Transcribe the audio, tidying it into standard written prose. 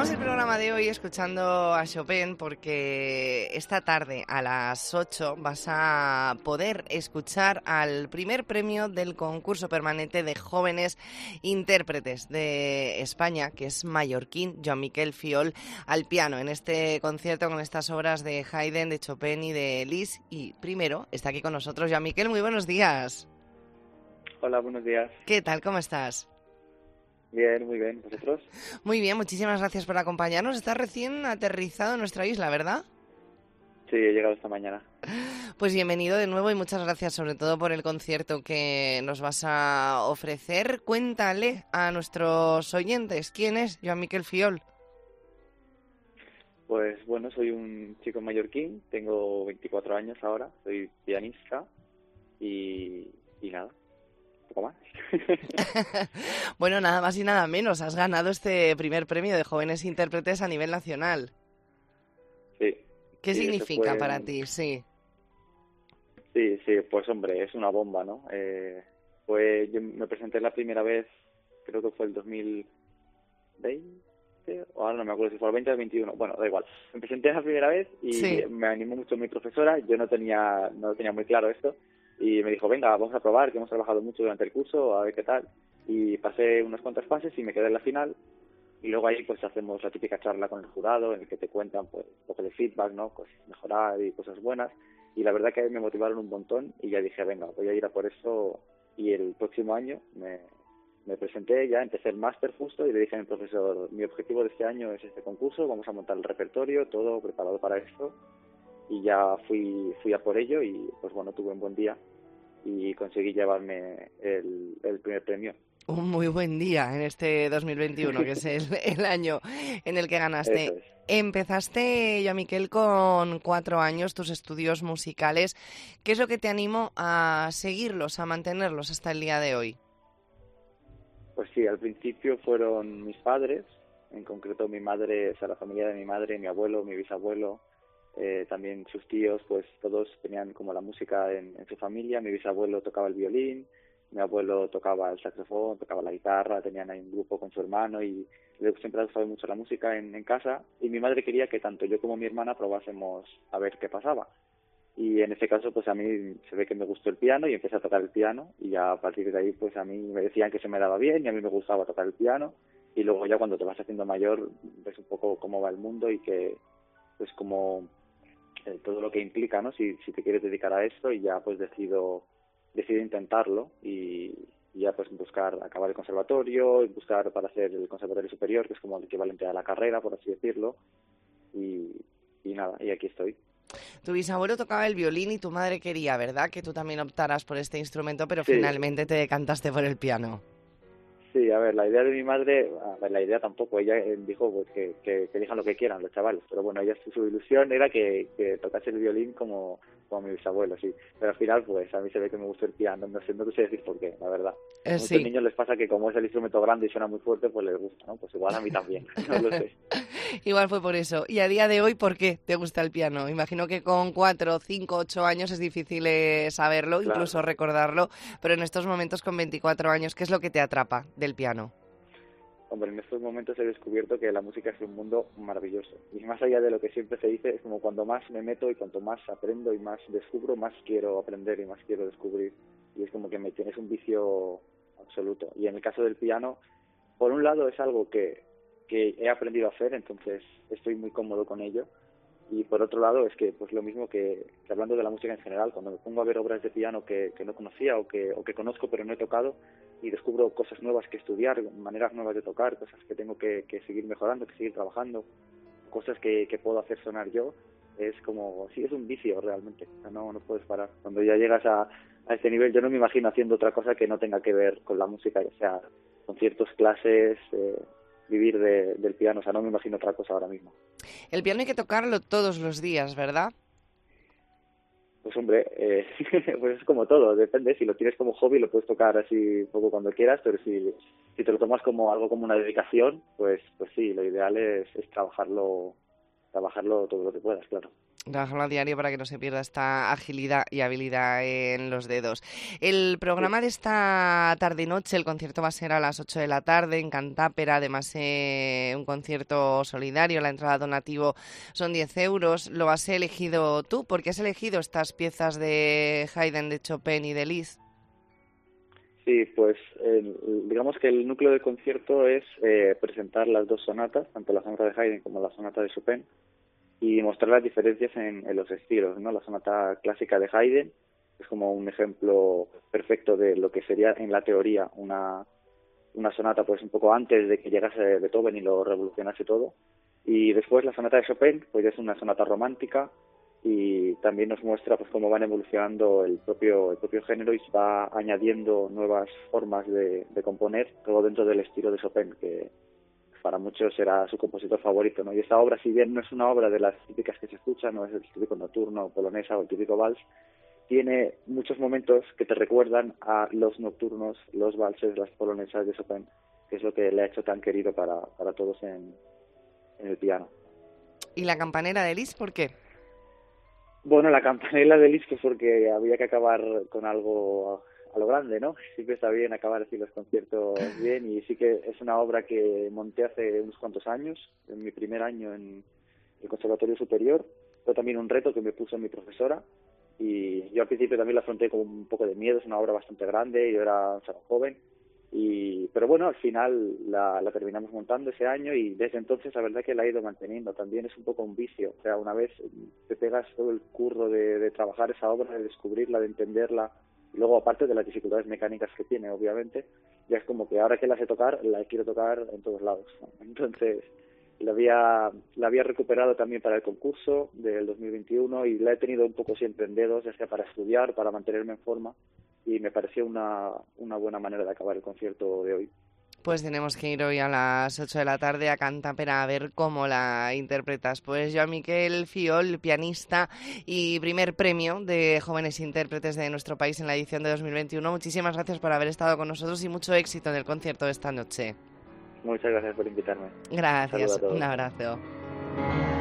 Empezamos el programa de hoy escuchando a Chopin porque esta tarde a las 8 vas a poder escuchar al primer premio del concurso permanente de jóvenes intérpretes de España, que es mallorquín, Joan Miquel Fiol, al piano en este concierto con estas obras de Haydn, de Chopin y de Liszt. Y primero está aquí con nosotros Joan Miquel. Muy buenos días. Hola, buenos días. ¿Qué tal? ¿Cómo estás? Bien, muy bien. ¿Vosotros? Muy bien, muchísimas gracias por acompañarnos. Estás recién aterrizado en nuestra isla, ¿verdad? Sí, he llegado esta mañana. Pues bienvenido de nuevo y muchas gracias sobre todo por el concierto que nos vas a ofrecer. Cuéntale a nuestros oyentes quién es Joan Miquel Fiol. Pues bueno, soy un chico mallorquín, tengo 24 años ahora, soy pianista y nada, poco más. Bueno, nada más y nada menos, has ganado este primer premio de jóvenes intérpretes a nivel nacional. Sí. ¿Qué sí, significa para ti? Sí. Sí, pues hombre, es una bomba, ¿no? Yo me presenté la primera vez, creo que fue el 2020, o ahora no me acuerdo si fue el 20 o el 21, bueno, da igual. Me presenté la primera vez y sí. Me animó mucho mi profesora, yo no tenía muy claro esto, y me dijo, venga, vamos a probar, que hemos trabajado mucho durante el curso, a ver qué tal. Y pasé unas cuantas fases y me quedé en la final. Y luego ahí pues hacemos la típica charla con el jurado en el que te cuentan pues un poco de feedback, ¿no? Cosas mejorar y cosas buenas. Y la verdad que me motivaron un montón y ya dije, venga, voy a ir a por eso. Y el próximo año me presenté, ya empecé el máster justo y le dije a mi profesor, mi objetivo de este año es este concurso, vamos a montar el repertorio, todo preparado para esto. Y ya fui a por ello y pues bueno, tuve un buen día y conseguí llevarme el primer premio. Un muy buen día en este 2021, que es el año en el que ganaste. Eso es. Empezaste, Joan Miquel, con 4 años tus estudios musicales. ¿Qué es lo que te animó a seguirlos, a mantenerlos hasta el día de hoy? Pues sí, al principio fueron mis padres, en concreto mi madre, o sea, la familia de mi madre, mi abuelo, mi bisabuelo, también sus tíos, pues todos tenían como la música en su familia. Mi bisabuelo tocaba el violín, mi abuelo tocaba el saxofón, tocaba la guitarra, tenían ahí un grupo con su hermano y siempre ha gustado mucho la música en casa. Y mi madre quería que tanto yo como mi hermana probásemos a ver qué pasaba. Y en este caso, pues a mí se ve que me gustó el piano y empecé a tocar el piano y ya a partir de ahí, pues a mí me decían que se me daba bien y a mí me gustaba tocar el piano y luego ya cuando te vas haciendo mayor ves un poco cómo va el mundo y que pues como todo lo que implica, ¿no? Si te quieres dedicar a esto y ya pues decido intentarlo y ya pues buscar acabar el conservatorio, buscar para hacer el conservatorio superior, que es como el equivalente a la carrera, por así decirlo, y nada, y aquí estoy. Tu bisabuelo tocaba el violín y tu madre quería, ¿verdad?, que tú también optaras por este instrumento, pero Sí. finalmente te decantaste por el piano. Sí, a ver, la idea de mi madre, la idea tampoco, ella dijo pues que elijan lo que quieran los chavales, pero bueno, ella su ilusión era que tocase el violín como mi bisabuelo, sí, pero al final pues a mí se ve que me gustó el piano, no sé decir por qué, la verdad. A muchos Sí. niños les pasa que como es el instrumento grande y suena muy fuerte, pues les gusta, ¿no? Pues igual a mí también, no lo sé. Igual fue por eso. Y a día de hoy, ¿por qué te gusta el piano? Imagino que con 4, 5, 8 años es difícil saberlo, Claro. incluso recordarlo, pero en estos momentos con 24 años, ¿qué es lo que te atrapa del piano? Hombre, en estos momentos he descubierto que la música es un mundo maravilloso. Y más allá de lo que siempre se dice, es como cuando más me meto y cuanto más aprendo y más descubro, más quiero aprender y más quiero descubrir. Y es como que me tienes un vicio absoluto. Y en el caso del piano, por un lado es algo que he aprendido a hacer, entonces estoy muy cómodo con ello. Y por otro lado es que pues lo mismo que hablando de la música en general, cuando me pongo a ver obras de piano que no conocía o que conozco pero no he tocado y descubro cosas nuevas que estudiar, maneras nuevas de tocar, cosas que tengo que seguir mejorando, que seguir trabajando, cosas que puedo hacer sonar yo, es como, sí, es un vicio realmente, o sea, no puedes parar. Cuando ya llegas a este nivel, yo no me imagino haciendo otra cosa que no tenga que ver con la música, ya sea conciertos, clases, vivir del piano, o sea, no me imagino otra cosa ahora mismo. El piano hay que tocarlo todos los días, ¿verdad? Pues hombre, pues es como todo, depende, si lo tienes como hobby lo puedes tocar así un poco cuando quieras, pero si te lo tomas como algo como una dedicación, pues sí, lo ideal es trabajarlo trabajarlo todo lo que puedas, claro. Trabajarlo a diario para que no se pierda esta agilidad y habilidad en los dedos. El Sí. programa de esta tarde-noche, el concierto va a ser a las 8 de la tarde en Cantápera, además un concierto solidario, la entrada donativo son 10 euros. ¿Lo has elegido tú? ¿Por qué has elegido estas piezas de Haydn, de Chopin y de Liszt? Sí, pues digamos que el núcleo del concierto es presentar las dos sonatas, tanto la sonata de Haydn como la sonata de Chopin, y mostrar las diferencias en los estilos, ¿no? La sonata clásica de Haydn es como un ejemplo perfecto de lo que sería en la teoría una sonata pues un poco antes de que llegase Beethoven y lo revolucionase todo. Y después la sonata de Chopin, pues es una sonata romántica y también nos muestra pues cómo van evolucionando el propio género y se va añadiendo nuevas formas de componer, todo dentro del estilo de Chopin, que para muchos será su compositor favorito, ¿no? Y esta obra, si bien no es una obra de las típicas que se escuchan, no es el típico nocturno, polonesa o el típico vals, tiene muchos momentos que te recuerdan a los nocturnos, los valses, las polonesas de Chopin, que es lo que le ha hecho tan querido para todos en el piano. ¿Y la campanera de Liszt por qué? Bueno, la campanela de Liszt, porque había que acabar con algo a lo grande, ¿no? Siempre está bien acabar así los conciertos bien, y sí que es una obra que monté hace unos cuantos años, en mi primer año en el Conservatorio Superior. Fue también un reto que me puso mi profesora, y yo al principio también la afronté con un poco de miedo. Es una obra bastante grande, yo era un chaval joven, pero bueno, al final la terminamos montando ese año, y desde entonces la verdad que la he ido manteniendo. También es un poco un vicio, o sea, una vez te pegas todo el curro de trabajar esa obra, de descubrirla, de entenderla, y luego aparte de las dificultades mecánicas que tiene, obviamente, ya es como que ahora que la sé tocar, la quiero tocar en todos lados, ¿no? Entonces la había recuperado también para el concurso del 2021 y la he tenido un poco siempre en dedos, ya sea para estudiar, para mantenerme en forma, y me pareció una buena manera de acabar el concierto de hoy. Pues tenemos que ir hoy a las 8 de la tarde a Cantápera a ver cómo la interpretas. Pues yo a Miquel Fiol, pianista y primer premio de jóvenes intérpretes de nuestro país en la edición de 2021. Muchísimas gracias por haber estado con nosotros y mucho éxito en el concierto de esta noche. Muchas gracias por invitarme. Un saludo Gracias, a un todos. abrazo.